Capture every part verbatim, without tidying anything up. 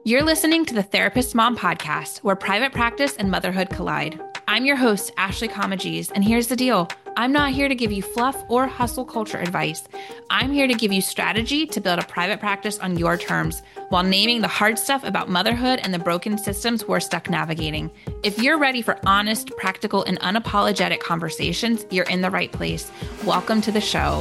You're listening to the Therapist Mom Podcast, where private practice and motherhood collide. I'm your host, Ashley Comegys, and here's the deal. I'm not here to give you fluff or hustle culture advice. I'm here to give you strategy to build a private practice on your terms while naming the hard stuff about motherhood and the broken systems we're stuck navigating. If you're ready for honest, practical, and unapologetic conversations, you're in the right place. Welcome to the show.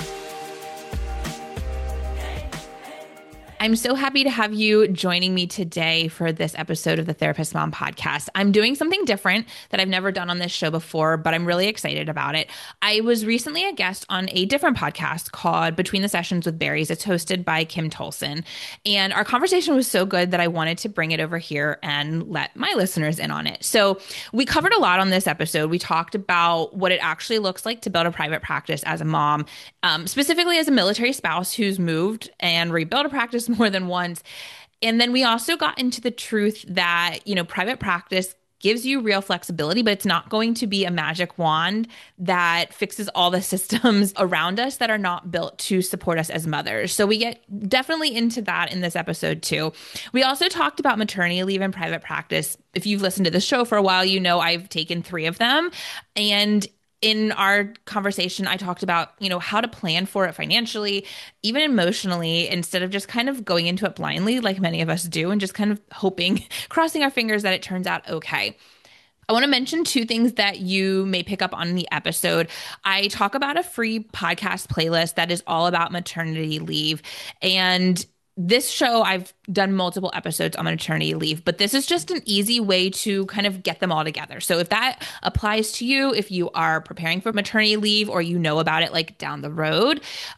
I'm so happy to have you joining me today for this episode of the Therapist Mom Podcast. I'm doing something different that I've never done on this show before, but I'm really excited about it. I was recently a guest on a different podcast called Between the Sessions with Berries. It's hosted by Kim Tolson. And our conversation was so good that I wanted to bring it over here and let my listeners in on it. So we covered a lot on this episode. We talked about what it actually looks like to build a private practice as a mom, um, specifically as a military spouse who's moved and rebuilt a practice more than once. And then we also got into the truth that, you know, private practice gives you real flexibility, but it's not going to be a magic wand that fixes all the systems around us that are not built to support us as mothers. So we get definitely into that in this episode too. We also talked about maternity leave in private practice. If you've listened to the show for a while, you know I've taken three of them. And in our conversation, I talked about, you know, how to plan for it financially, even emotionally, instead of just kind of going into it blindly like many of us do and just kind of hoping, crossing our fingers that it turns out okay. I want to mention two things that you may pick up on in the episode. I talk about a free podcast playlist that is all about maternity leave. And this show, I've done multiple episodes on maternity leave, but this is just an easy way to kind of get them all together. So if that applies to you, if you are preparing for maternity leave or you know about it like down the road,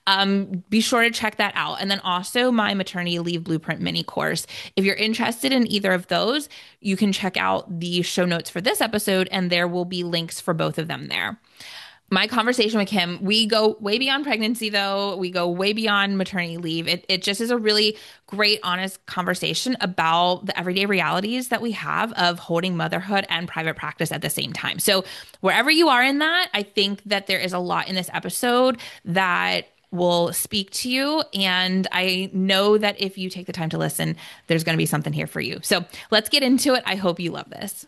um, be sure to check that out. And then also my maternity leave blueprint mini course. If you're interested in either of those, you can check out the show notes for this episode and there will be links for both of them there. My conversation with Kim, we go way beyond pregnancy, though. We go way beyond maternity leave. It, it just is a really great, honest conversation about the everyday realities that we have of holding motherhood and private practice at the same time. So wherever you are in that, I think that there is a lot in this episode that will speak to you. And I know that if you take the time to listen, there's going to be something here for you. So let's get into it. I hope you love this.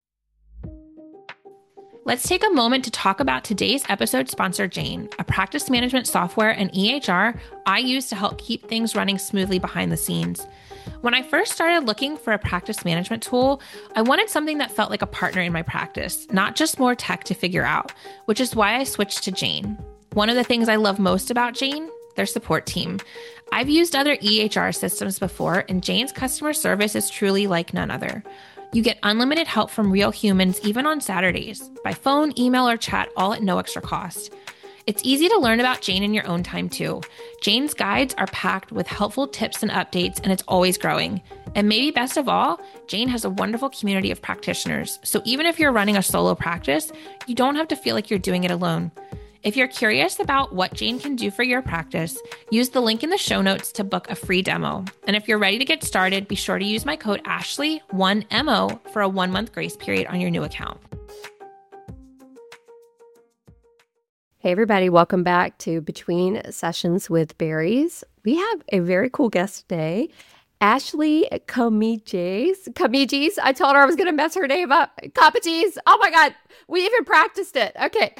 Let's take a moment to talk about today's episode sponsor, Jane, a practice management software and E H R I use to help keep things running smoothly behind the scenes. When I first started looking for a practice management tool, I wanted something that felt like a partner in my practice, not just more tech to figure out, which is why I switched to Jane. One of the things I love most about Jane, their support team. I've used other E H R systems before, and Jane's customer service is truly like none other. You get unlimited help from real humans, even on Saturdays, by phone, email, or chat, all at no extra cost. It's easy to learn about Jane in your own time, too. Jane's guides are packed with helpful tips and updates, and it's always growing. And maybe best of all, Jane has a wonderful community of practitioners. So even if you're running a solo practice, you don't have to feel like you're doing it alone. If you're curious about what Jane can do for your practice, use the link in the show notes to book a free demo. And if you're ready to get started, be sure to use my code Ashley one M O for a one-month grace period on your new account. Hey everybody, welcome back to Between Sessions with Berries. We have a very cool guest today, Ashley Comegys. Comegys. I told her I was going to mess her name up. Comegys. Oh my God, we even practiced it. Okay.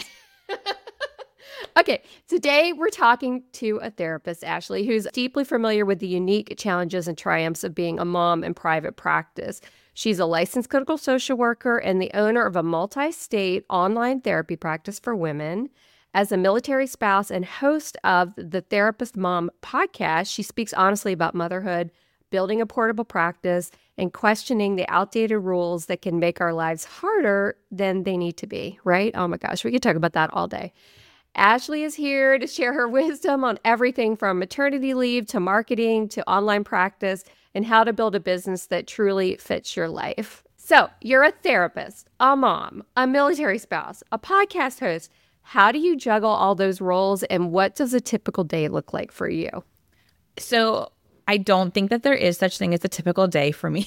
Okay, today we're talking to a therapist, Ashley, who's deeply familiar with the unique challenges and triumphs of being a mom in private practice. She's a licensed clinical social worker and the owner of a multi-state online therapy practice for women. As a military spouse and host of the Therapist Mom podcast, she speaks honestly about motherhood, building a portable practice, and questioning the outdated rules that can make our lives harder than they need to be, right? Oh my gosh, we could talk about that all day. Ashley is here to share her wisdom on everything from maternity leave to marketing to online practice and how to build a business that truly fits your life. So you're a therapist, a mom, a military spouse, a podcast host. How do you juggle all those roles and what does a typical day look like for you? So I don't think that there is such thing as a typical day for me.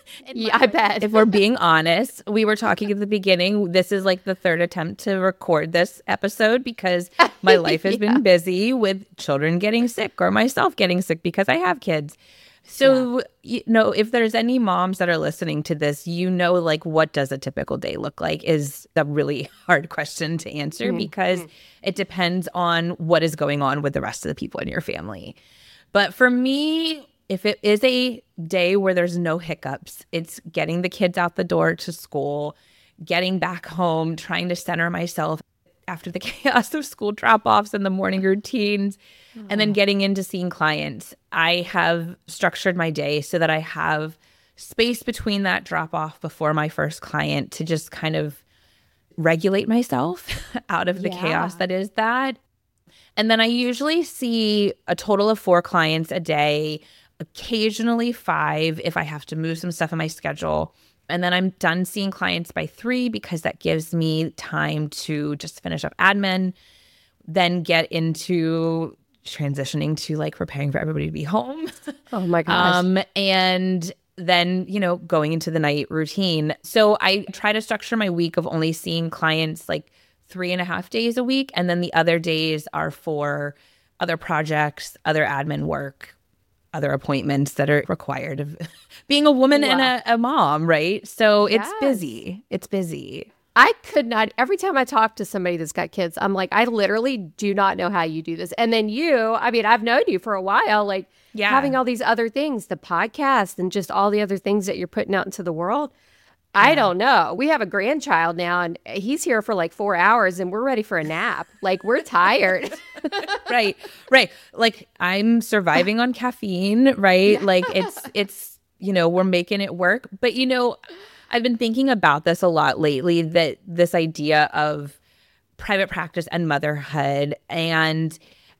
Yeah, I bet. If we're being honest, we were talking at the beginning. This is like the third attempt to record this episode because my life has yeah. been busy with children getting sick or myself getting sick because I have kids. So, yeah. you know, if there's any moms that are listening to this, you know, like, what does a typical day look like is a really hard question to answer mm-hmm. because mm-hmm. it depends on what is going on with the rest of the people in your family. But for me, if it is a day where there's no hiccups, it's getting the kids out the door to school, getting back home, trying to center myself after the chaos of school drop-offs and the morning routines, mm. and then getting into seeing clients. I have structured my day so that I have space between that drop-off before my first client to just kind of regulate myself out of the yeah. chaos that is that. And then I usually see a total of four clients a day, occasionally five if I have to move some stuff in my schedule. And then I'm done seeing clients by three because that gives me time to just finish up admin, then get into transitioning to like preparing for everybody to be home. Oh my gosh. Um, and then, you know, going into the night routine. So I try to structure my week of only seeing clients like three and a half days a week. And then the other days are for other projects, other admin work, other appointments that are required of being a woman wow. and a, a mom, right? So yes. it's busy. It's busy. I could not, every time I talk to somebody that's got kids, I'm like, I literally do not know how you do this. And then you, I mean, I've known you for a while, like yeah. having all these other things, the podcast and just all the other things that you're putting out into the world. Yeah. I don't know. We have a grandchild now and he's here for like four hours and we're ready for a nap. Like we're tired. Right. Right. Like I'm surviving on caffeine, right? Yeah. Like it's, it's, you know, we're making it work. But, you know, I've been thinking about this a lot lately, that this idea of private practice and motherhood. And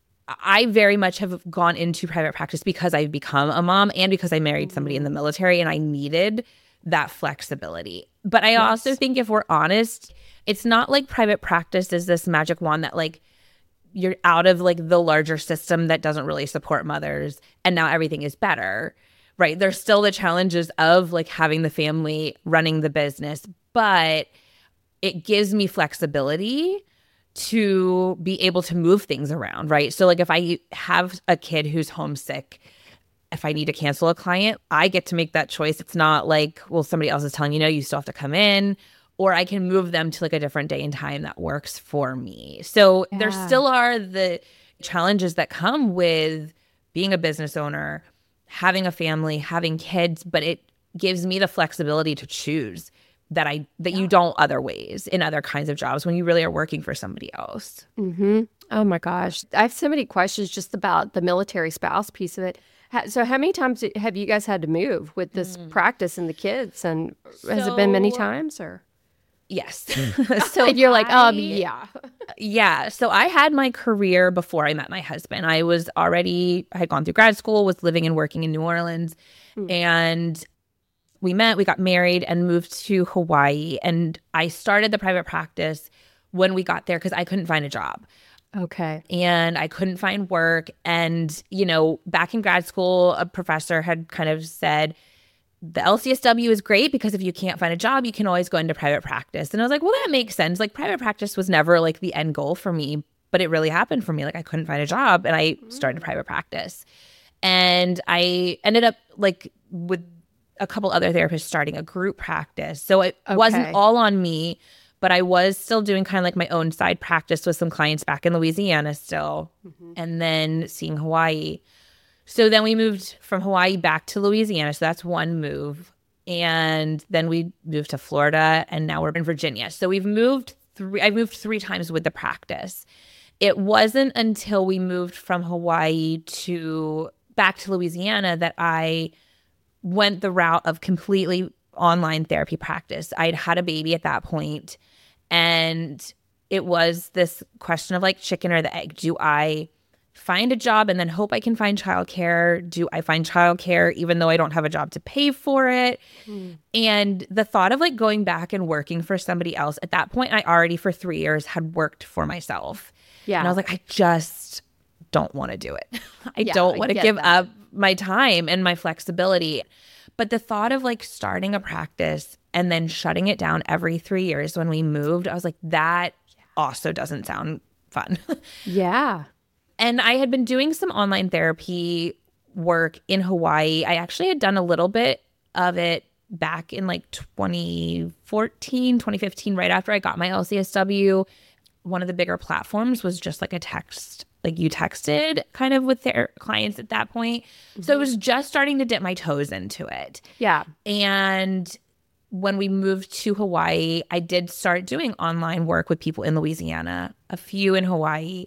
I very much have gone into private practice because I've become a mom and because I married somebody in the military and I needed that flexibility. But I yes. also think if we're honest, it's not like private practice is this magic wand that like you're out of like the larger system that doesn't really support mothers and now everything is better, right? There's still the challenges of like having the family running the business, but it gives me flexibility to be able to move things around, right? So like if I have a kid who's homesick, if I need to cancel a client, I get to make that choice. It's not like, well, somebody else is telling you, no, you still have to come in, or I can move them to like a different day and time that works for me. So yeah. there still are the challenges that come with being a business owner, having a family, having kids, but it gives me the flexibility to choose that I that yeah. you don't other ways in other kinds of jobs when you really are working for somebody else. Mm-hmm. Oh my gosh. I have so many questions just about the military spouse piece of it. So how many times have you guys had to move with this mm. practice and the kids? And so, has it been many times or? Yes. So and you're like, I, um, yeah. Yeah. So I had my career before I met my husband. I was already, I had gone through grad school, was living and working in New Orleans. Mm. And we met, we got married and moved to Hawaii. And I started the private practice when we got there because I couldn't find a job. Okay. And I couldn't find work. And, you know, back in grad school, a professor had kind of said, the L C S W is great because if you can't find a job, you can always go into private practice. And I was like, well, that makes sense. Like private practice was never like the end goal for me, but it really happened for me. Like I couldn't find a job and I started private practice. And I ended up like with a couple other therapists starting a group practice. So it okay. wasn't all on me. But I was still doing kind of like my own side practice with some clients back in Louisiana still, mm-hmm. and then seeing Hawaii. So then we moved from Hawaii back to Louisiana. So that's one move. And then we moved to Florida, and now we're in Virginia. So we've moved three, I moved three times with the practice. It wasn't until we moved from Hawaii to back to Louisiana that I went the route of completely online therapy practice. I'd had a baby at that point. And it was this question of like chicken or the egg. Do I find a job and then hope I can find childcare? Do I find childcare even though I don't have a job to pay for it? Mm. And the thought of like going back and working for somebody else, at that point, I already for three years had worked for myself. Yeah. And I was like, I just don't want to do it. I yeah, don't want to give that. up my time and my flexibility. But the thought of like starting a practice and then shutting it down every three years when we moved, I was like, that also doesn't sound fun. Yeah. And I had been doing some online therapy work in Hawaii. I actually had done a little bit of it back in like twenty fourteen, twenty fifteen, right after I got my L C S W. One of the bigger platforms was just like a text, like you texted kind of with their clients at that point. Mm-hmm. So it was just starting to dip my toes into it. Yeah. And when we moved to Hawaii, I did start doing online work with people in Louisiana, a few in Hawaii.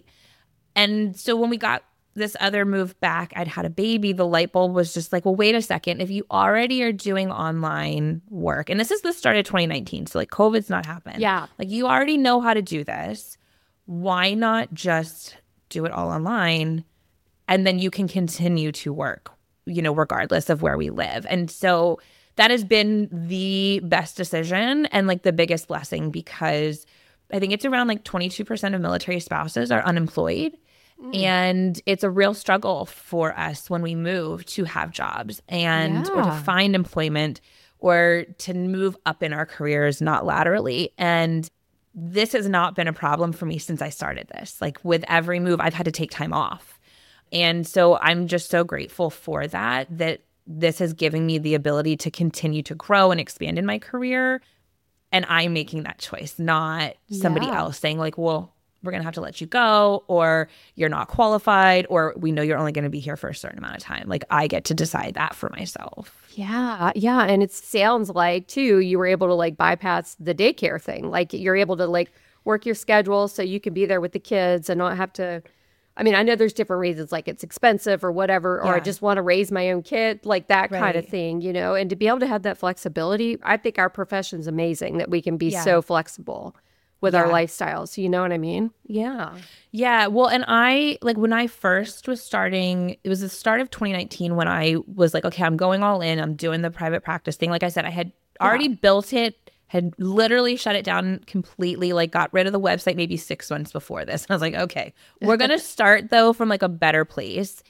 And so when we got this other move back, I'd had a baby, the light bulb was just like, well, wait a second. If you already are doing online work, and this is the start of twenty nineteen, so like COVID's not happened. Yeah. Like you already know how to do this. Why not just do it all online? And then you can continue to work, you know, regardless of where we live. And so that has been the best decision and like the biggest blessing, because I think it's around like twenty-two percent of military spouses are unemployed. Mm. And it's a real struggle for us when we move to have jobs and Yeah. or to find employment or to move up in our careers, not laterally. And this has not been a problem for me since I started this. Like with every move, I've had to take time off. And so I'm just so grateful for that, that this has given me the ability to continue to grow and expand in my career. And I'm making that choice, not somebody Yeah. else saying like, well, we're going to have to let you go, or you're not qualified, or we know you're only going to be here for a certain amount of time. Like I get to decide that for myself. Yeah. Yeah. And it sounds like, too, you were able to like bypass the daycare thing. Like you're able to like work your schedule so you can be there with the kids and not have to. I mean, I know there's different reasons, like it's expensive or whatever, or I Yeah. just want to raise my own kid, like that kind of Right. thing, you know, and to be able to have that flexibility, I think our profession's amazing that we can be Yeah. so flexible with our Yeah. lifestyles. You know what I mean? Yeah. Yeah. Well, and I, like when I first was starting, it was the start of twenty nineteen when I was like, okay, I'm going all in. I'm doing the private practice thing. Like I said, I had already Yeah. built it, had literally shut it down completely, like got rid of the website maybe six months before this. And I was like, okay, we're going to start though from like a better place.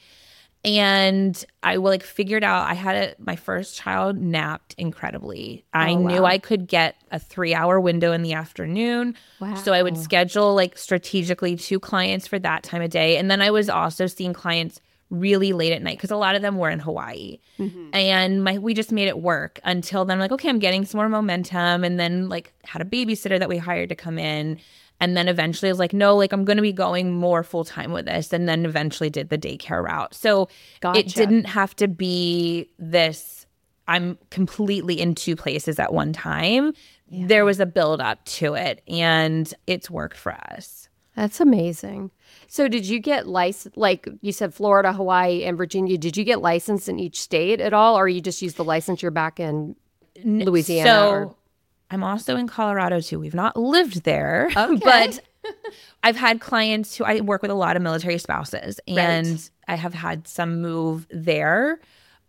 And I like figured out I had a, my first child napped incredibly. I Oh, knew wow. I could get a three hour window in the afternoon. So I would Wow. schedule like strategically two clients for that time of day. And then I was also seeing clients really late at night because a lot of them were in Hawaii. Mhm. And my we just made it work until then, like, okay, I'm getting some more momentum. And then like had a babysitter that we hired to come in. And then eventually I was like, no, like I'm going to be going more full time with this. And then eventually did the daycare route. So it Gotcha. didn't have to be this, I'm completely in two places at one time. There was a build up to it and it's worked for us. That's amazing. So did you get licensed, like you said, Florida, Hawaii, and Virginia, did you get licensed in each state at all? Or you just use the licensure back in N- Louisiana? So or- I'm also in Colorado too. We've not lived there, Okay. but I've had clients who I work with a lot of military spouses, and Right. I have had some move there.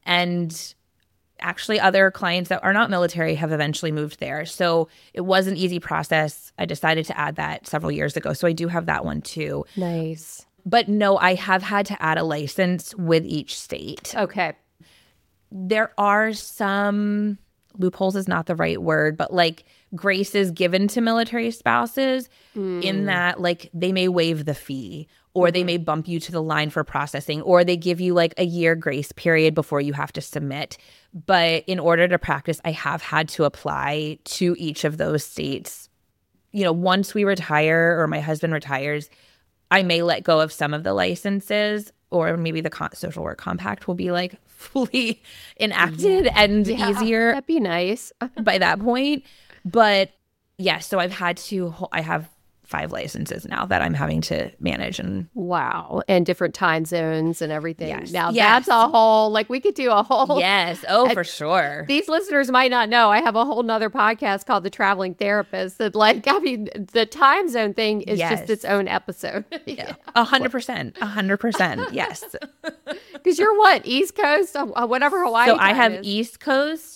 And actually, other clients that are not military have eventually moved there. So it was an easy process. I decided to add that several years ago. So I do have that one too. Nice. But no, I have had to add a license with each state. Okay. There are some loopholes is not the right word, but like graces given to military spouses in that like they may waive the fee or they may bump you to the line for processing or they give you like a year grace period before you have to submit. But in order to practice, I have had to apply to each of those states. You know, once we retire or my husband retires, I may let go of some of the licenses, or maybe the con- social work compact will be like fully enacted and Yeah, easier that'd be nice. by that point. But yeah, so I've had to, I have five licenses now that I'm having to manage. And Wow. And different time zones and everything. Yes. Now Yes. that's a whole, like we could do a whole. yes, oh, I- for sure. These listeners might not know. I have a whole nother podcast called The Traveling Therapist that, like, I mean, the time zone thing is Yes. just its own episode. Yeah, a hundred percent, a hundred percent. Yes. Because you're what? East Coast? Uh, whatever Hawaii So I time have is. East Coast,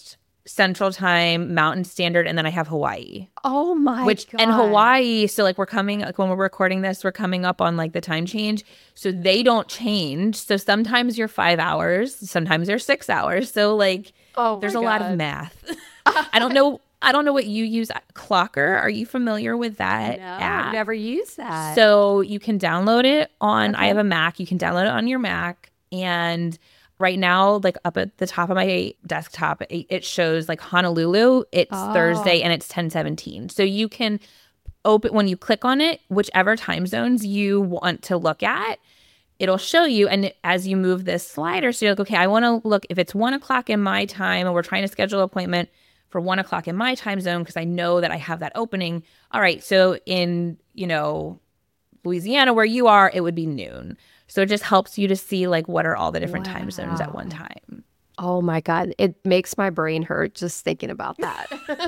Central Time, Mountain Standard, and then I have Hawaii. Oh my Which God. and Hawaii, so like we're coming like when we're recording this, we're coming up on like the time change. So they don't change. So sometimes you're five hours, sometimes you're six hours. So like Oh there's my a lot of God. math. I don't know. I don't know what you use. Clocker. Are you familiar with that No, app? I've never used that. So you can download it on, Okay. I have a Mac. You can download it on your Mac. And right now, like up at the top of my desktop, it, it shows like Honolulu. It's Oh. Thursday and it's ten seventeen. So you can open, when you click on it, whichever time zones you want to look at, it'll show you. And as you move this slider, so you're like, okay, I want to look, if it's one o'clock in my time and we're trying to schedule an appointment for one o'clock in my time zone, because I know that I have that opening. All right, so in, you know, Louisiana where you are, it would be noon. So it just helps you to see like what are all the different time zones at one time. Oh my God. It makes my brain hurt just thinking about that.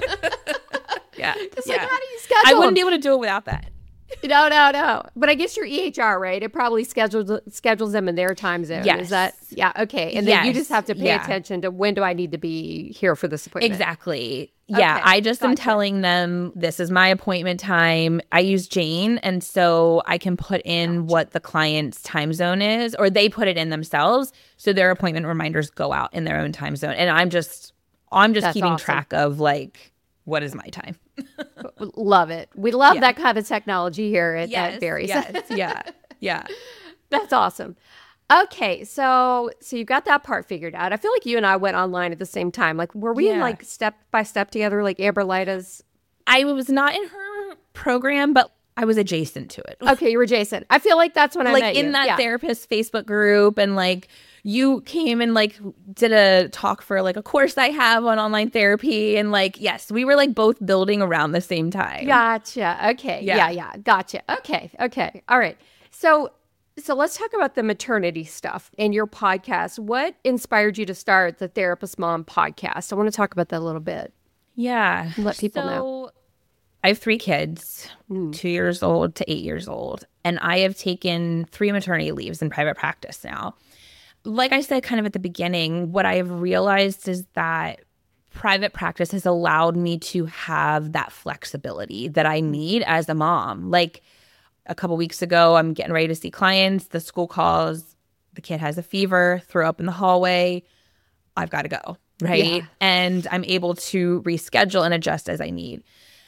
Yeah. It's yeah. like, how do you schedule I wouldn't them? be able to do it without that. No, no, no. But I guess your E H R, right? It probably schedules schedules them in their time zone. Yes. Is that yeah? Okay. And then you Yes. just have to pay Yeah. attention to when do I need to be here for this appointment? Exactly. Yeah. Okay, I just am gotcha. telling them this is my appointment time. I use Jane. And so I can put in what the client's time zone is, or they put it in themselves. So their appointment reminders go out in their own time zone. And I'm just, I'm just That's keeping awesome. track of like, what is my time? Love it. We love Yeah. that kind of technology here at, at Barry's. Yes. Yeah. Yeah. That's awesome. Okay, so so you got that part figured out. I feel like you and I went online at the same time. Like, were we in Yeah. like step by step together, like Amber Lighta's? I was not in her program, but I was adjacent to it. Okay, you were Jason. I feel like that's when I like met in you. that Yeah. therapist Facebook group, and like you came and like did a talk for like a course I have on online therapy, and like yes, we were like both building around the same time. Gotcha. Okay. Yeah. Yeah. yeah, Gotcha. Okay. Okay. All right. So so let's talk about the maternity stuff in your podcast. What inspired you to start the Therapist Mom podcast? I want to talk about that a little bit. Yeah. Let people so, know. I have three kids, two years old to eight years old, and I have taken three maternity leaves in private practice now. Like I said, kind of at the beginning, what I've realized is that private practice has allowed me to have that flexibility that I need as a mom. Like a couple weeks ago, I'm getting ready to see clients. The school calls, the kid has a fever, throw up in the hallway. I've got to go, right? Yeah. And I'm able to reschedule and adjust as I need.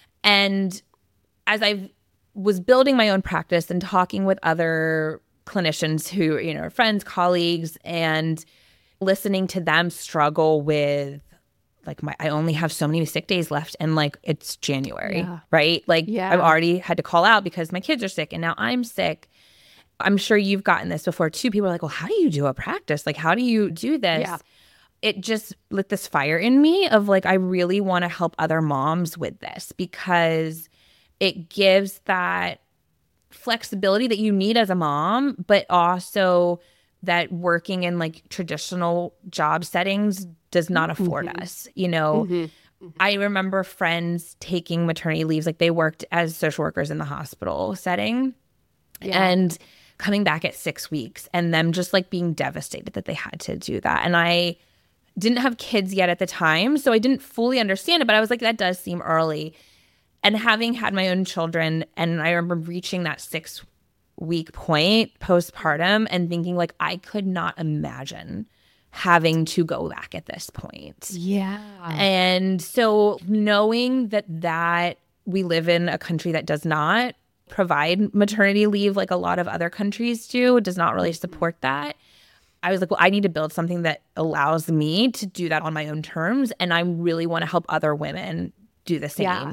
And as I was building my own practice and talking with other clinicians who, you know, friends, colleagues, and listening to them struggle with like my, I only have so many sick days left, and like it's January, Yeah. right? Like Yeah. I've already had to call out because my kids are sick and now I'm sick. I'm sure you've gotten this before too. People are like, well, how do you do a practice? Like, how do you do this? Yeah. It just lit this fire in me of like, I really want to help other moms with this because it gives that flexibility that you need as a mom, but also that working in like traditional job settings does not afford Mhm. us. You know, Mhm. I remember friends taking maternity leaves, like they worked as social workers in the hospital setting Yeah. and coming back at six weeks and them just like being devastated that they had to do that. And I didn't have kids yet at the time, so I didn't fully understand it, but I was like, that does seem early. And having had my own children, and I remember reaching that six week point postpartum and thinking like, I could not imagine having to go back at this point. Yeah. And so knowing that that we live in a country that does not provide maternity leave like a lot of other countries do, does not really support that. I was like, well, I need to build something that allows me to do that on my own terms. And I really want to help other women do the same. Yeah.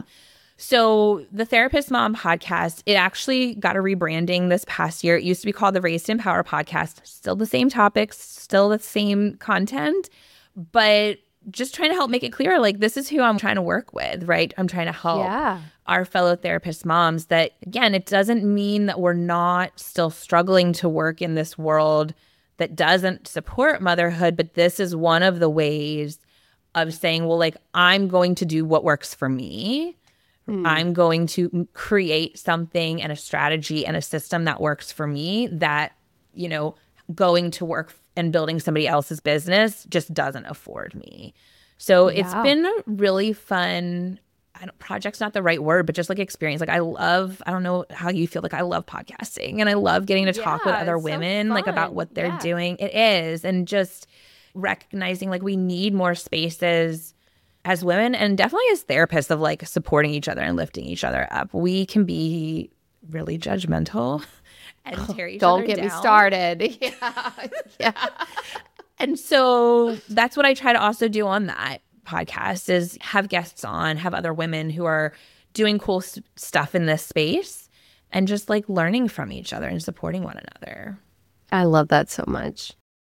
So the Therapist Mom podcast, it actually got a rebranding this past year. It used to be called the Raised to Empower podcast. Still the same topics, still the same content, but just trying to help make it clear, like, this is who I'm trying to work with, right? I'm trying to help Yeah. our fellow therapist moms that, again, it doesn't mean that we're not still struggling to work in this world that doesn't support motherhood, but this is one of the ways of saying, well, like, I'm going to do what works for me. Hmm. I'm going to create something and a strategy and a system that works for me that, you know, going to work and building somebody else's business just doesn't afford me. So it's Yeah. been a really fun, I don't, project's not the right word, but just like experience. Like I love, I don't know how you feel, like I love podcasting and I love getting to talk with Yeah, other it's so women, like about fun. what they're Yeah. doing. It is. And just recognizing like we need more spaces as women and definitely as therapists of like supporting each other and lifting each other up. We can be really judgmental and tear each Don't other get me down. started. Yeah. Yeah. And so that's what I try to also do on that podcast is have guests on, have other women who are doing cool s- stuff in this space and just like learning from each other and supporting one another. I love that so much.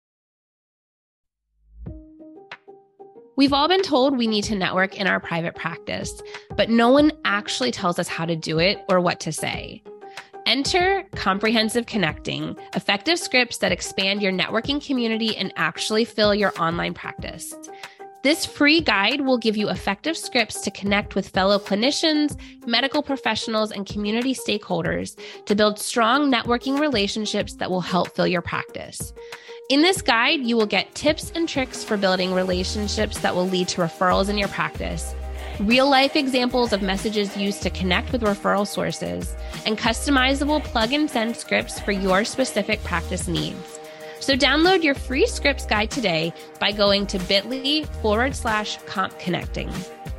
We've all been told we need to network in our private practice, but no one actually tells us how to do it or what to say. Enter Comprehensive Connecting, effective scripts that expand your networking community and actually fill your online practice. This free guide will give you effective scripts to connect with fellow clinicians, medical professionals, and community stakeholders to build strong networking relationships that will help fill your practice. In this guide, you will get tips and tricks for building relationships that will lead to referrals in your practice, real-life examples of messages used to connect with referral sources, and customizable plug-and-send scripts for your specific practice needs. So download your free scripts guide today by going to bit.ly forward slash comp connecting.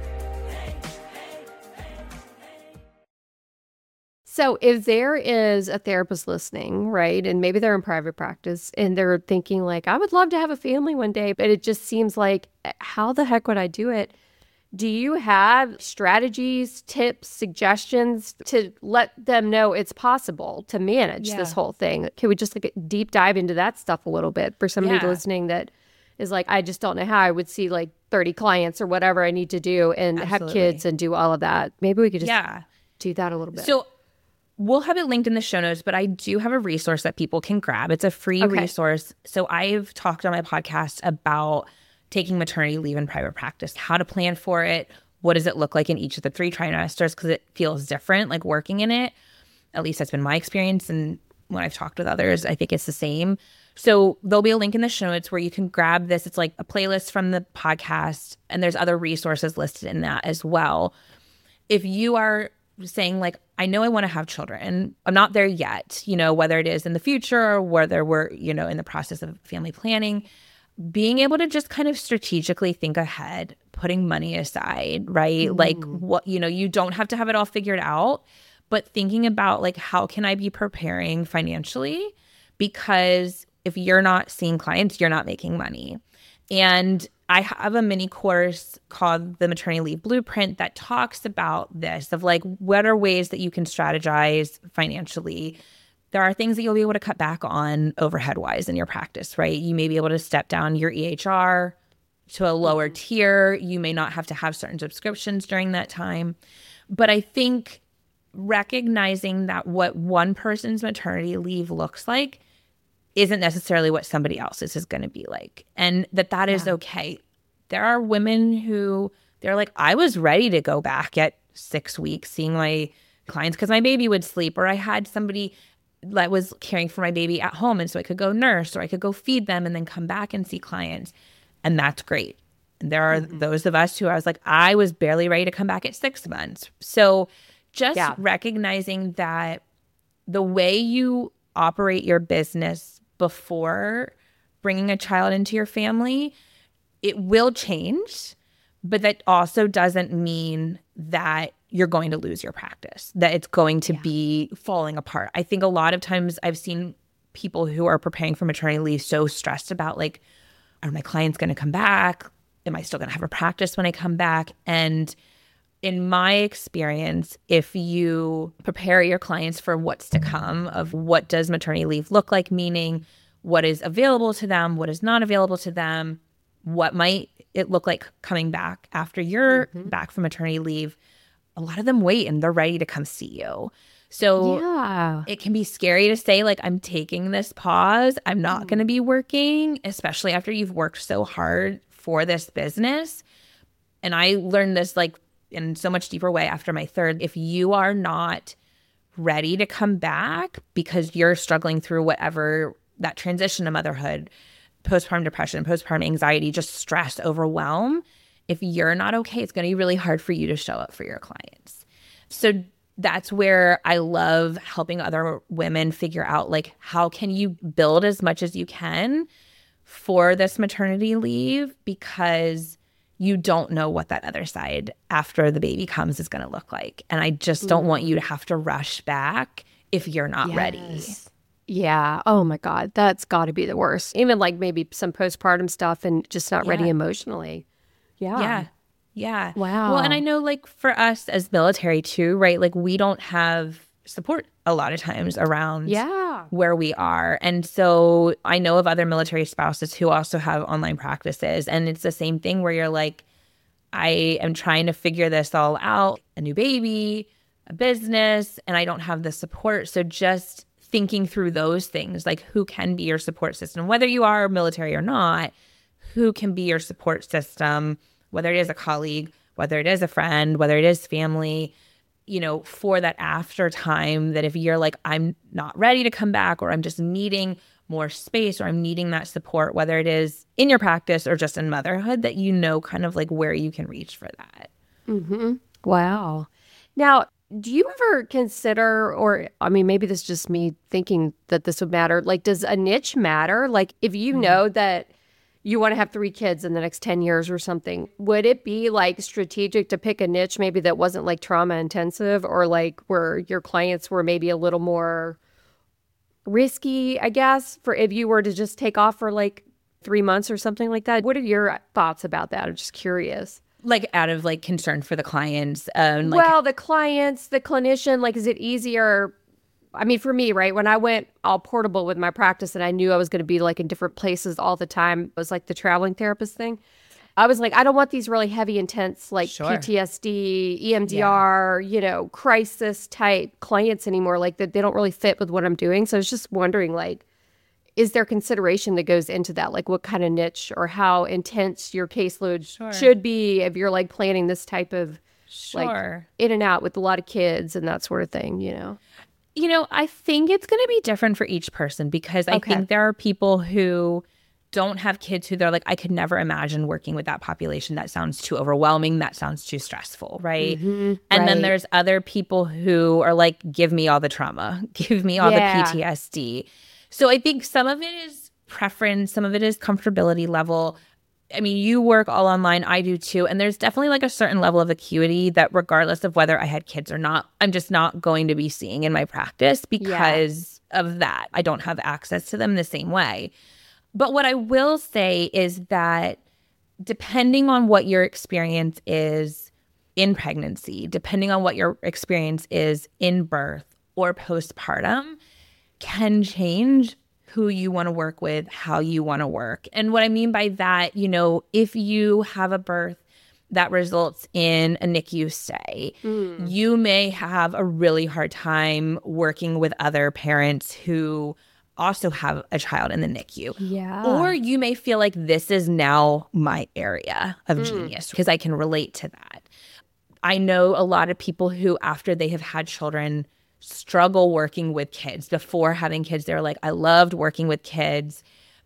So if there is a therapist listening, right, and maybe they're in private practice and they're thinking like, I would love to have a family one day, but it just seems like, how the heck would I do it? Do you have strategies, tips, suggestions to let them know it's possible to manage Yeah. this whole thing? Can we just like deep dive into that stuff a little bit for somebody Yeah. listening that is like, I just don't know how I would see like thirty clients or whatever I need to do and have Absolutely. kids and do all of that. Maybe we could just Yeah. do that a little bit. So we'll have it linked in the show notes, but I do have a resource that people can grab. It's a free Okay. resource. So I've talked on my podcast about taking maternity leave in private practice, how to plan for it, what does it look like in each of the three trimesters, because it feels different, like working in it. At least that's been my experience. And when I've talked with others, I think it's the same. So there'll be a link in the show notes where you can grab this. It's like a playlist from the podcast, and there's other resources listed in that as well. If you are saying like, I know I want to have children, I'm not there yet, you know, whether it is in the future or whether we're, you know, in the process of family planning, being able to just kind of strategically think ahead, putting money aside, right? Mm. Like what, you know, you don't have to have it all figured out, but thinking about like, how can I be preparing financially? Because if you're not seeing clients, you're not making money. And I have a mini course called the Maternity Leave Blueprint that talks about this, of like, what are ways that you can strategize financially? There are things that you'll be able to cut back on overhead-wise in your practice, right? You may be able to step down your E H R to a lower tier. You may not have to have certain subscriptions during that time. But I think recognizing that what one person's maternity leave looks like isn't necessarily what somebody else's is going to be like, and that that is Yeah. okay. There are women who they're like, I was ready to go back at six weeks seeing my clients because my baby would sleep, or I had somebody that was caring for my baby at home, and so I could go nurse or I could go feed them and then come back and see clients, and that's great. And there are Mm-hmm. those of us who I was like, I was barely ready to come back at six months. So just Yeah. recognizing that the way you operate your business before bringing a child into your family, it will change, but that also doesn't mean that you're going to lose your practice, that it's going to Yeah. be falling apart. I think a lot of times I've seen people who are preparing for maternity leave so stressed about like, are my clients going to come back? Am I still going to have a practice when I come back? And in my experience, if you prepare your clients for what's to come, of what does maternity leave look like, meaning what is available to them, what is not available to them, what might it look like coming back after you're Mhm. back from maternity leave, a lot of them wait and they're ready to come see you. So Yeah. it can be scary to say, like, I'm taking this pause. I'm not going to be working, especially after you've worked so hard for this business. And I learned this like in so much deeper way after my third. If you are not ready to come back because you're struggling through whatever that transition to motherhood, postpartum depression, postpartum anxiety, just stress, overwhelm, if you're not okay, it's going to be really hard for you to show up for your clients. So that's where I love helping other women figure out, like, how can you build as much as you can for this maternity leave, because you don't know what that other side after the baby comes is going to look like. And I just don't want you to have to rush back if you're not Yes. ready. Yeah. Oh my God. That's got to be the worst. Even like maybe some postpartum stuff and just not Yeah. ready emotionally. Yeah. Yeah. Yeah. Wow. Well, and I know, like, for us as military too, right? Like, we don't have support a lot of times around Yeah. where we are. And so I know of other military spouses who also have online practices. And it's the same thing where you're like, I am trying to figure this all out, a new baby, a business, and I don't have the support. So just thinking through those things, like, who can be your support system, whether you are military or not, who can be your support system, whether it is a colleague, whether it is a friend, whether it is family, you know, for that after time, that if you're like, I'm not ready to come back, or I'm just needing more space, or I'm needing that support, whether it is in your practice or just in motherhood, that you know kind of like where you can reach for that. Mm-hmm. Wow. Now, do you ever consider, or I mean, maybe this is just me thinking that this would matter. Like, does a niche matter? Like, if you mm-hmm. know that you want to have three kids in the next ten years or something, would it be like strategic to pick a niche maybe that wasn't like trauma intensive, or like where your clients were maybe a little more risky, I guess, for if you were to just take off for like three months or something like that? What are your thoughts about that? I'm just curious. Like, out of like concern for the clients. Um, like, well, the clients, the clinician, like, is it easier? I mean, for me, right, when I went all portable with my practice and I knew I was going to be like in different places all the time, it was like the traveling therapist thing. I was like, I don't want these really heavy, intense, like sure. P T S D, E M D R, yeah. you know, crisis type clients anymore. Like, that they don't really fit with what I'm doing. So I was just wondering, like, is there consideration that goes into that? Like, what kind of niche or how intense your caseload sure. should be if you're like planning this type of sure. like in and out with a lot of kids and that sort of thing, you know? You know, I think it's going to be different for each person, because I okay. think there are people who don't have kids who they're like, I could never imagine working with that population. That sounds too overwhelming. That sounds too stressful, right? Mm-hmm, and right. then there's other people who are like, give me all the trauma. Give me all yeah. the P T S D. So I think some of it is preference. Some of it is comfortability level. I mean, you work all online. I do too. And there's definitely like a certain level of acuity that regardless of whether I had kids or not, I'm just not going to be seeing in my practice because yeah. of that. I don't have access to them the same way. But what I will say is that depending on what your experience is in pregnancy, depending on what your experience is in birth or postpartum, can change who you want to work with, how you want to work. And what I mean by that, you know, if you have a birth that results in a N I C U stay, mm. you may have a really hard time working with other parents who also have a child in the N I C U. Yeah. Or you may feel like this is now my area of mm. genius because I can relate to that. I know a lot of people who, after they have had children, struggle working with kids. Before having kids, they're like, I loved working with kids,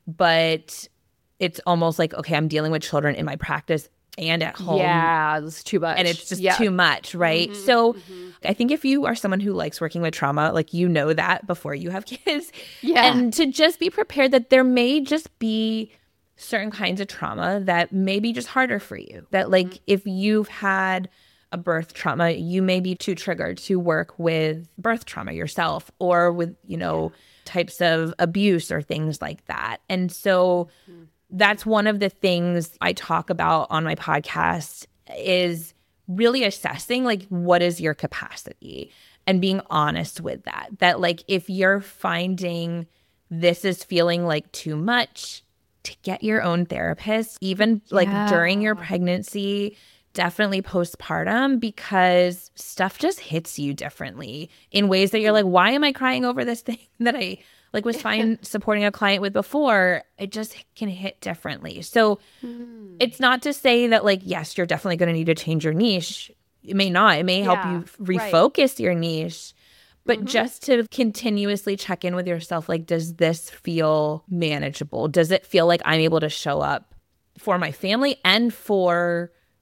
but it's almost like, okay, I'm dealing with children in my practice and at home. Yeah, it's too much. And it's just yeah. too much, right? Mm-hmm, so mm-hmm. I think if you are someone who likes working with trauma, like, you know that before you have kids. Yeah. And to just be prepared that there may just be certain kinds of trauma that may be just harder for you. That, like, mm-hmm. if you've had a birth trauma, you may be too triggered to work with birth trauma yourself, or with, you know, types of abuse or things like that. And so mm-hmm. that's one of the things I talk about on my podcast, is really assessing, like, what is your capacity, and being honest with that. That, like, if you're finding this is feeling like too much, to get your own therapist, even yeah. like during your pregnancy, definitely postpartum, because stuff just hits you differently in ways that you're like, why am I crying over this thing that I like was fine supporting a client with before? It just can hit differently. So mm. it's not to say that, like, yes, you're definitely going to need to change your niche. It may not. It may help yeah, you refocus right. your niche. But mm-hmm. just to continuously check in with yourself, like, does this feel manageable? Does it feel like I'm able to show up for my family and for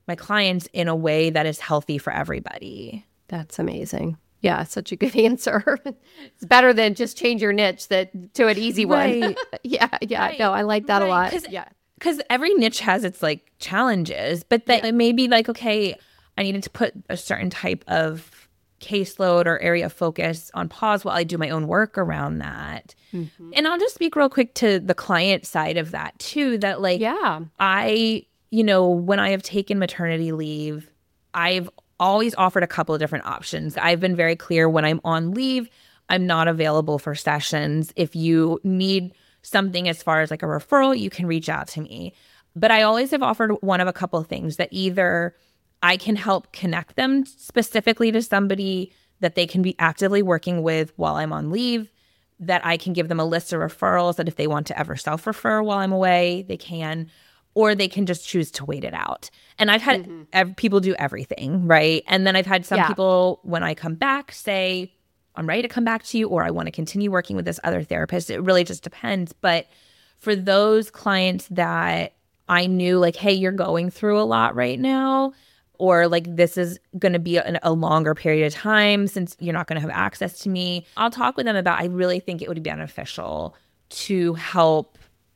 my clients in a way that is healthy for everybody. That's amazing. Yeah, such a good answer. It's better than just change your niche that to an easy Right. one. yeah, yeah. Right. No, I like that Right. a lot. 'Cause, yeah. Because every niche has its like challenges, but that it may be like, okay, I needed to put a certain type of caseload or area of focus on pause while I do my own work around that. Mm-hmm. And I'll just speak real quick to the client side of that too, that like, Yeah. I, you know, when I have taken maternity leave, I've always offered a couple of different options. I've been very clear when I'm on leave, I'm not available for sessions. If you need something as far as like a referral, you can reach out to me. But I always have offered one of a couple of things that either I can help connect them specifically to somebody that they can be actively working with while I'm on leave, that I can give them a list of referrals that if they want to ever self-refer while I'm away, they can, or they can just choose to wait it out. And I've had mm-hmm. ev- people do everything, right? And then I've had some yeah. people, when I come back, say, I'm ready to come back to you, or I want to continue working with this other therapist. It really just depends. But for those clients that I knew like, hey, you're going through a lot right now, or like this is going to be a, a longer period of time since you're not going to have access to me, I'll talk with them about, I really think it would be beneficial to help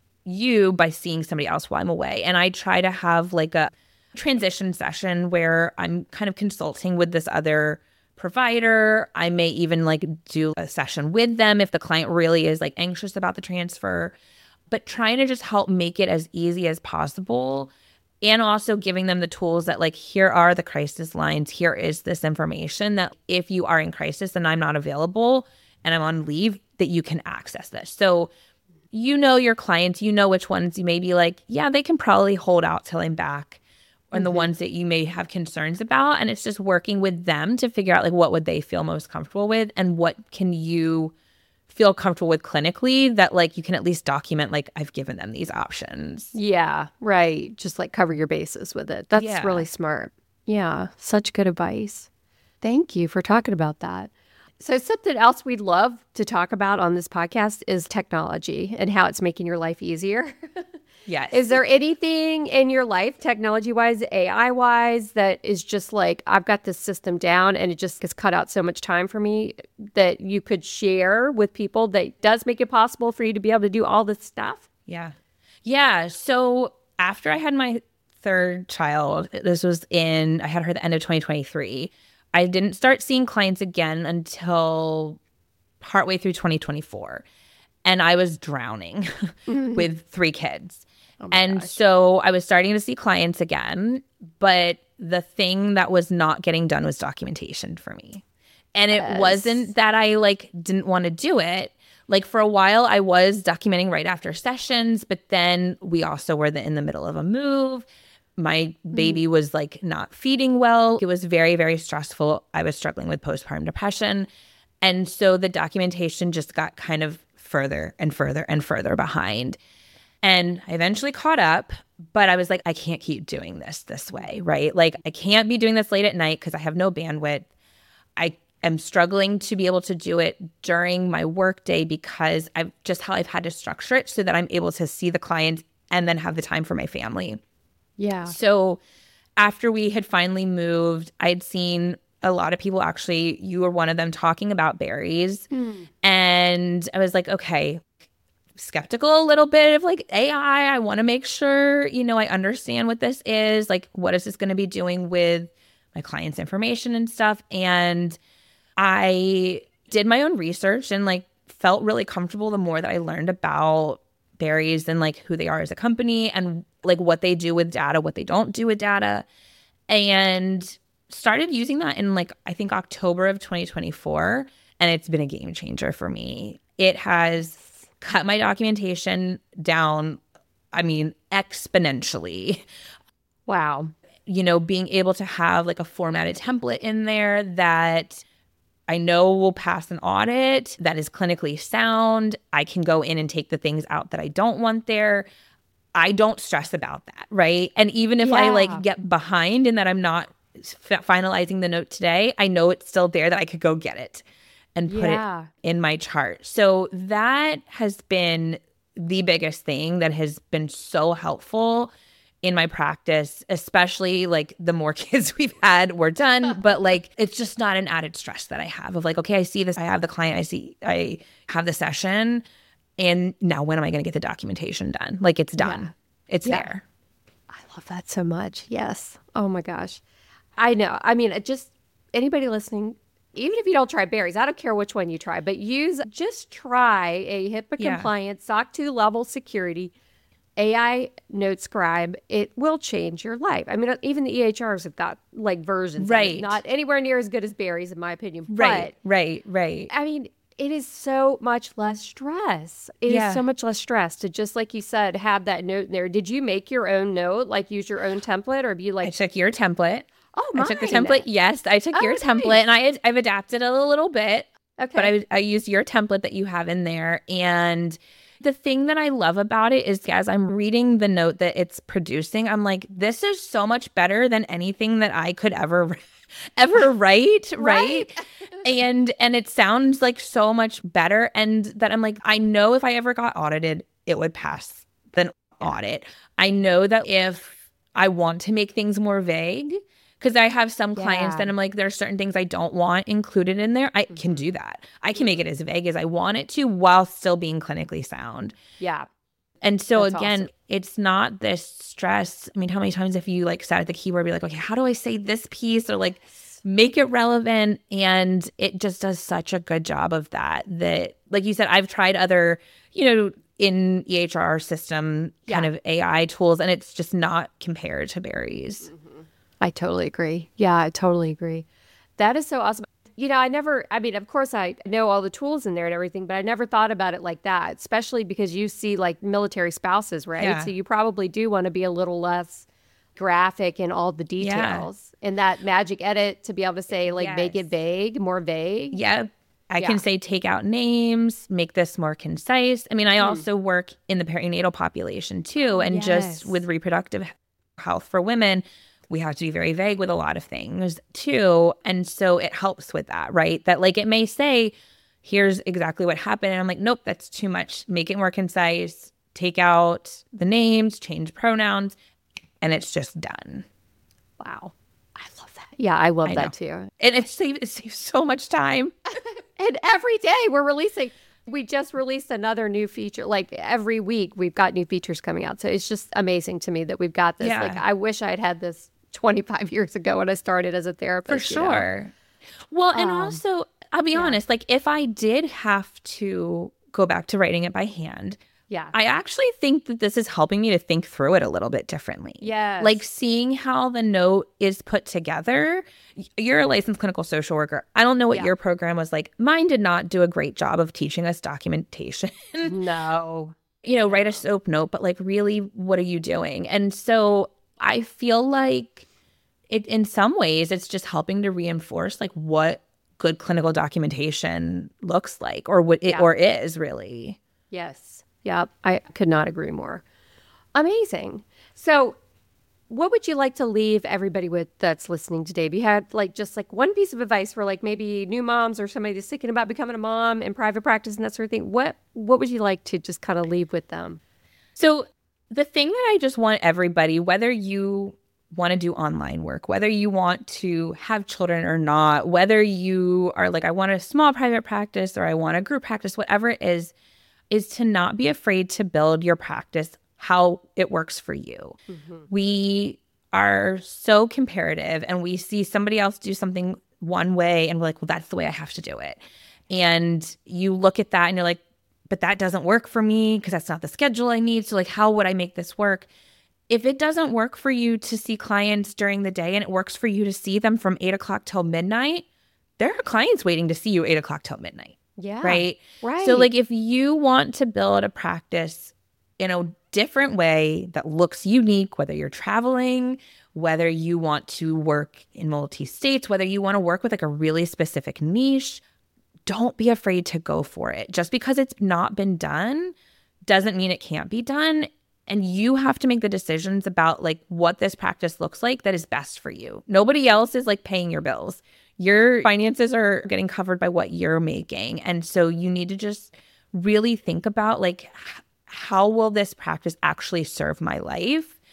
you by seeing somebody else while I'm away. And I try to have like a transition session where I'm kind of consulting with this other provider. I may even like do a session with them if the client really is like anxious about the transfer, but trying to just help make it as easy as possible. And also giving them the tools that like, here are the crisis lines. Here is this information that if you are in crisis and I'm not available and I'm on leave, that you can access this. So you know your clients, you know which ones you may be like, yeah, they can probably hold out till I'm back. And mm-hmm. the ones that you may have concerns about. And it's just working with them to figure out like what would they feel most comfortable with and what can you feel comfortable with clinically that like you can at least document like I've given them these options. Yeah, right. Just like cover your bases with it. That's yeah. really smart. Yeah, such good advice. Thank you for talking about that. So something else we'd love to talk about on this podcast is technology and how it's making your life easier. Yes. Is there anything in your life, technology-wise, A I-wise, that is just like, I've got this system down and it just has cut out so much time for me that you could share with people that does make it possible for you to be able to do all this stuff? Yeah. Yeah. So after I had my third child, this was in, I had her at the end of twenty twenty-three. I didn't start seeing clients again until partway through twenty twenty-four. And I was drowning mm-hmm. with three kids. Oh and gosh. So I was starting to see clients again, but the thing that was not getting done was documentation for me. And it yes. wasn't that I like didn't want to do it. Like for a while I was documenting right after sessions, but then we also were the, in the middle of a move. My baby mm. was like not feeding well. It was very, very stressful. I was struggling with postpartum depression. And so the documentation just got kind of further and further and further behind. And I eventually caught up, but I was like, I can't keep doing this this way, right? Like I can't be doing this late at night because I have no bandwidth. I am struggling to be able to do it during my workday because I've just how I've had to structure it so that I'm able to see the clients and then have the time for my family. Yeah. So after we had finally moved, I'd seen a lot of people, actually, you were one of them, talking about berries. Mm. And I was like, okay, skeptical a little bit of like A I. I want to make sure, you know, I understand what this is. Like, what is this going to be doing with my clients' information and stuff? And I did my own research and like felt really comfortable the more that I learned about berries and like who they are as a company and like what they do with data, what they don't do with data. And started using that in like, I think October of twenty twenty-four. And it's been a game changer for me. It has cut my documentation down, I mean, exponentially. Wow. You know, being able to have like a formatted template in there that I know will pass an audit, that is clinically sound. I can go in and take the things out that I don't want there. I don't stress about that, right? And even if yeah. I like get behind in that I'm not f- finalizing the note today, I know it's still there that I could go get it and put yeah. it in my chart. So that has been the biggest thing that has been so helpful in my practice, especially like the more kids we've had, we're done. But like, it's just not an added stress that I have of like, okay, I see this, I have the client, I see, I have the session. And now when am I going to get the documentation done? Like it's done. Yeah. It's yeah. there. I love that so much. Yes. Oh my gosh. I know. I mean, it just anybody listening, even if you don't try Barry's, I don't care which one you try, but use, just try a HIPAA yeah. compliant S O C two level security A I note scribe. It will change your life. I mean, even the E H Rs have got like versions. Right. Not anywhere near as good as Barry's, in my opinion. Right. But, right. Right. I mean, it is so much less stress. It yeah. is so much less stress to just, like you said, have that note in there. Did you make your own note, like use your own template, or be like? I took your template. Oh, mine. I took the template. Yes, I took oh, your nice. template, and I I've adapted it a little bit. Okay, but I I used your template that you have in there, and the thing that I love about it is, as I'm reading the note that it's producing, I'm like, this is so much better than anything that I could ever ever write, right? right? and and it sounds like so much better, and that I'm like, I know if I ever got audited, it would pass the audit. I know that if I want to make things more vague, because I have some clients yeah. that I'm like, there are certain things I don't want included in there. I mm-hmm. can do that. I can make it as vague as I want it to while still being clinically sound. Yeah. And so That's again, awesome. It's not this stress. I mean, how many times if you like sat at the keyboard, be like, okay, how do I say this piece, or like make it relevant? And it just does such a good job of that, that like you said, I've tried other, you know, in E H R system kind yeah. of A I tools, and it's just not compared to Barry's. Mm-hmm. I totally agree. Yeah, I totally agree. That is so awesome. You know, I never, I mean, of course I know all the tools in there and everything, but I never thought about it like that, especially because you see like military spouses, right? Yeah. So you probably do want to be a little less graphic in all the details. Yeah. And that magic edit to be able to say like, yes. make it vague, more vague. Yeah. I yeah. can say take out names, make this more concise. I mean, I mm. also work in the perinatal population too. And yes. just with reproductive health for women, we have to be very vague with a lot of things too. And so it helps with that, right? That like it may say, here's exactly what happened. And I'm like, nope, that's too much. Make it more concise, take out the names, change pronouns, and it's just done. Wow. I love that. Yeah, I love I that know. too. And it saves, it saves so much time. And every day we're releasing, we just released another new feature. Like every week we've got new features coming out. So it's just amazing to me that we've got this. Yeah. Like I wish I had had this twenty-five years ago when I started as a therapist. For sure. Know? Well, and um, also, I'll be yeah. honest, like if I did have to go back to writing it by hand, yeah, I actually think that this is helping me to think through it a little bit differently. Yes. Like seeing how the note is put together. You're a licensed clinical social worker. I don't know what yeah. your program was like. Mine did not do a great job of teaching us documentation. No. You know, write a SOAP note, but like really, what are you doing? And so I feel like it, in some ways, it's just helping to reinforce like what good clinical documentation looks like, or what it yeah. or is really. Yes. Yeah. I could not agree more. Amazing. So what would you like to leave everybody with that's listening today? If you had like just like one piece of advice for like maybe new moms or somebody that's thinking about becoming a mom in private practice and that sort of thing, what what would you like to just kind of leave with them? So the thing that I just want everybody, whether you want to do online work, whether you want to have children or not, whether you are like, I want a small private practice or I want a group practice, whatever it is, is to not be afraid to build your practice how it works for you. Mm-hmm. We are so comparative and we see somebody else do something one way and we're like, well, that's the way I have to do it. And you look at that and you're like, but that doesn't work for me because that's not the schedule I need. So like, how would I make this work? If it doesn't work for you to see clients during the day and it works for you to see them from eight o'clock till midnight, there are clients waiting to see you eight o'clock till midnight. Yeah. Right. Right. So like if you want to build a practice in a different way that looks unique, whether you're traveling, whether you want to work in multi-states, whether you want to work with like a really specific niche, don't be afraid to go for it. Just because it's not been done doesn't mean it can't be done. And you have to make the decisions about like what this practice looks like that is best for you. Nobody else is like paying your bills. Your finances are getting covered by what you're making. And so you need to just really think about like, how will this practice actually serve my life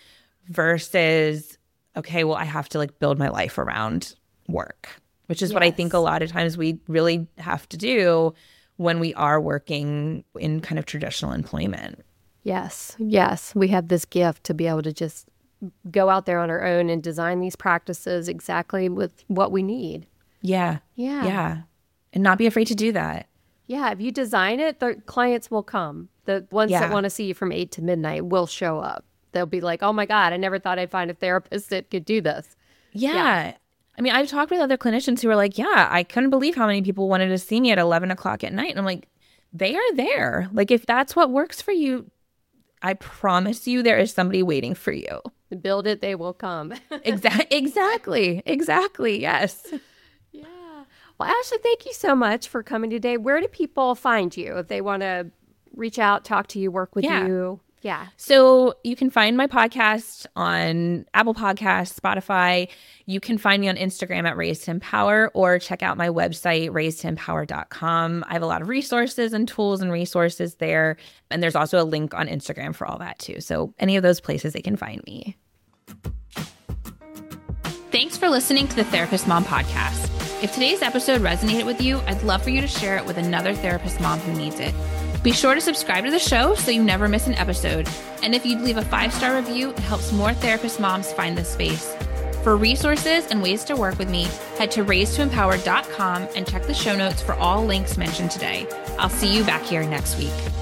versus, okay, well, I have to like build my life around work, which is yes. what I think a lot of times we really have to do when we are working in kind of traditional employment. Yes, yes. We have this gift to be able to just go out there on our own and design these practices exactly with what we need. Yeah. Yeah. Yeah. And not be afraid to do that. Yeah. If you design it, the clients will come. The ones yeah. that want to see you from eight to midnight will show up. They'll be like, oh my God, I never thought I'd find a therapist that could do this. Yeah. yeah. I mean, I've talked with other clinicians who are like, yeah, I couldn't believe how many people wanted to see me at eleven o'clock at night. And I'm like, they are there. Like, if that's what works for you, I promise you there is somebody waiting for you. Build it, they will come. Exactly. Exactly. Exactly. Yes. Yeah. Well, Ashley, thank you so much for coming today. Where do people find you if they want to reach out, talk to you, work with yeah. you? Yeah. So you can find my podcast on Apple Podcasts, Spotify. You can find me on Instagram at Raised to Empower, or check out my website, raised to empower dot com. I have a lot of resources and tools and resources there. And there's also a link on Instagram for all that too. So any of those places they can find me. Thanks for listening to the Therapist Mom Podcast. If today's episode resonated with you, I'd love for you to share it with another therapist mom who needs it. Be sure to subscribe to the show so you never miss an episode. And if you'd leave a five-star review, it helps more therapist moms find this space. For resources and ways to work with me, head to raised to empower dot com and check the show notes for all links mentioned today. I'll see you back here next week.